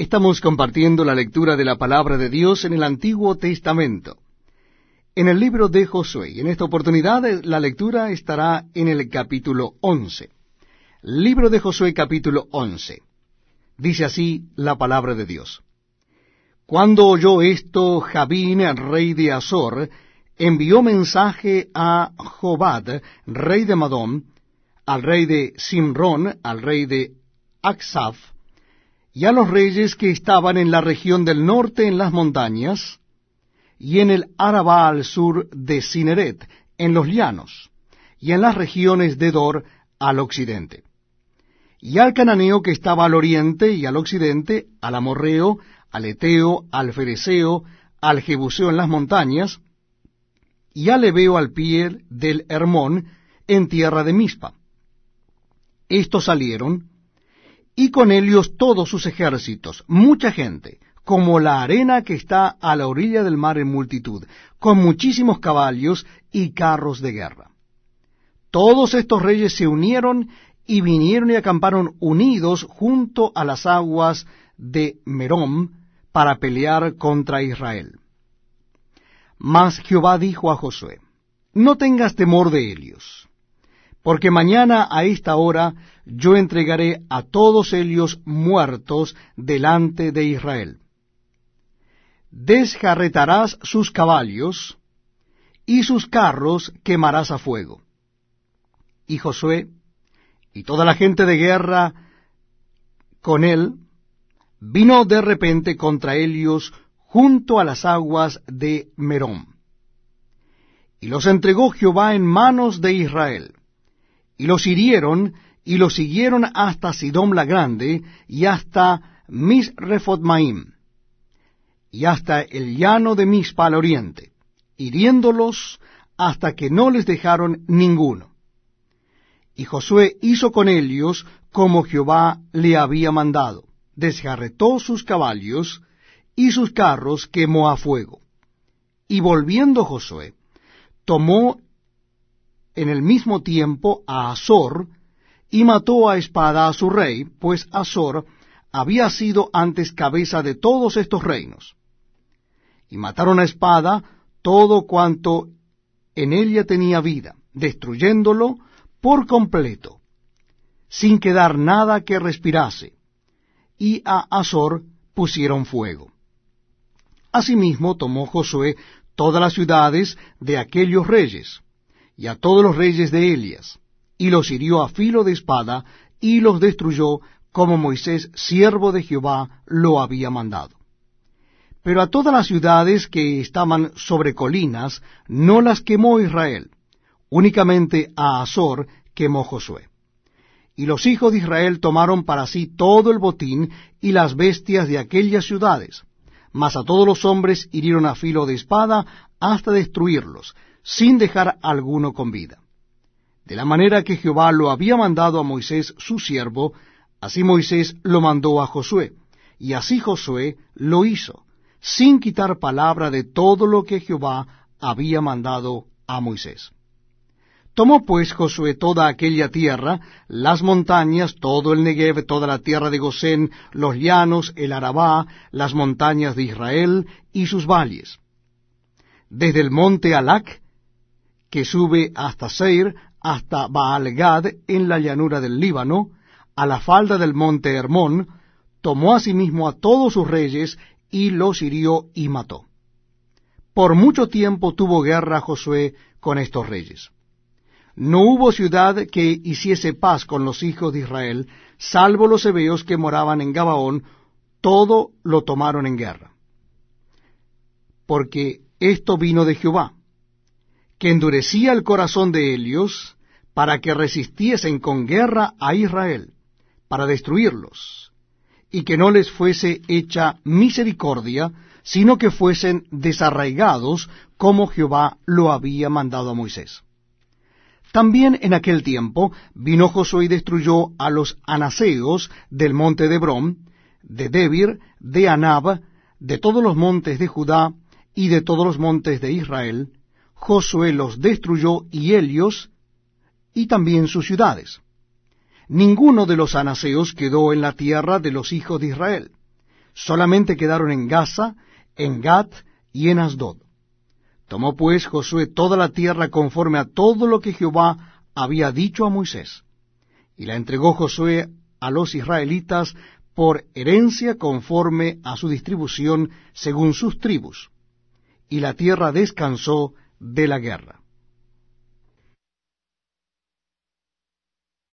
Estamos compartiendo la lectura de la palabra de Dios en el Antiguo Testamento, en el libro de Josué. Y en esta oportunidad la lectura estará en el capítulo 11. Libro de Josué, capítulo 11. Dice así la palabra de Dios. Cuando oyó esto, Jabín, rey de Azor, envió mensaje a Jobad, rey de Madón, al rey de Simrón, al rey de Aksaf, y a los reyes que estaban en la región del norte en las montañas, y en el Arabá al sur de Cineret, en los llanos, y en las regiones de Dor al occidente, y al cananeo que estaba al oriente y al occidente, al amorreo, al eteo, al fereceo, al jebuseo en las montañas, y al heveo al pie del Hermón, en tierra de Mispa. Estos salieron, y con ellos todos sus ejércitos, mucha gente, como la arena que está a la orilla del mar en multitud, con muchísimos caballos y carros de guerra. Todos estos reyes se unieron y vinieron y acamparon unidos junto a las aguas de Merom para pelear contra Israel. Mas Jehová dijo a Josué, no tengas temor de ellos, porque mañana a esta hora yo entregaré a todos ellos muertos delante de Israel. Desjarretarás sus caballos, y sus carros quemarás a fuego. Y Josué, y toda la gente de guerra con él, vino de repente contra ellos junto a las aguas de Merom. Y los entregó Jehová en manos de Israel, y los hirieron, y los siguieron hasta Sidom la Grande, y hasta Misrefotmaim, y hasta el llano de Mispa al oriente, hiriéndolos hasta que no les dejaron ninguno. Y Josué hizo con ellos como Jehová le había mandado, desjarretó sus caballos, y sus carros quemó a fuego. Y volviendo Josué, tomó en el mismo tiempo a Azor, y mató a espada a su rey, pues Azor había sido antes cabeza de todos estos reinos. Y mataron a espada todo cuanto en ella tenía vida, destruyéndolo por completo, sin quedar nada que respirase, y a Azor pusieron fuego. Asimismo tomó Josué todas las ciudades de aquellos reyes, y a todos los reyes de Elias, y los hirió a filo de espada, y los destruyó, como Moisés, siervo de Jehová, lo había mandado. Pero a todas las ciudades que estaban sobre colinas, no las quemó Israel, únicamente a Azor quemó Josué. Y los hijos de Israel tomaron para sí todo el botín y las bestias de aquellas ciudades, mas a todos los hombres hirieron a filo de espada hasta destruirlos, sin dejar alguno con vida. De la manera que Jehová lo había mandado a Moisés su siervo, así Moisés lo mandó a Josué, y así Josué lo hizo, sin quitar palabra de todo lo que Jehová había mandado a Moisés. Tomó pues Josué toda aquella tierra, las montañas, todo el Negev, toda la tierra de Gosén, los llanos, el Arabá, las montañas de Israel y sus valles. Desde el monte Alac, que sube hasta Seir, hasta Baal-Gad, en la llanura del Líbano, a la falda del monte Hermón, tomó asimismo a todos sus reyes, y los hirió y mató. Por mucho tiempo tuvo guerra Josué con estos reyes. No hubo ciudad que hiciese paz con los hijos de Israel, salvo los heveos que moraban en Gabaón, todo lo tomaron en guerra. Porque esto vino de Jehová, que endurecía el corazón de ellos, para que resistiesen con guerra a Israel, para destruirlos, y que no les fuese hecha misericordia, sino que fuesen desarraigados, como Jehová lo había mandado a Moisés. También en aquel tiempo vino Josué y destruyó a los anaseos del monte de Hebrón, de Debir, de Anab, de todos los montes de Judá y de todos los montes de Israel. Josué los destruyó y ellos, y también sus ciudades. Ninguno de los anaseos quedó en la tierra de los hijos de Israel, solamente quedaron en Gaza, en Gat y en Asdod. Tomó pues Josué toda la tierra conforme a todo lo que Jehová había dicho a Moisés, y la entregó Josué a los israelitas por herencia conforme a su distribución según sus tribus, y la tierra descansó de la guerra.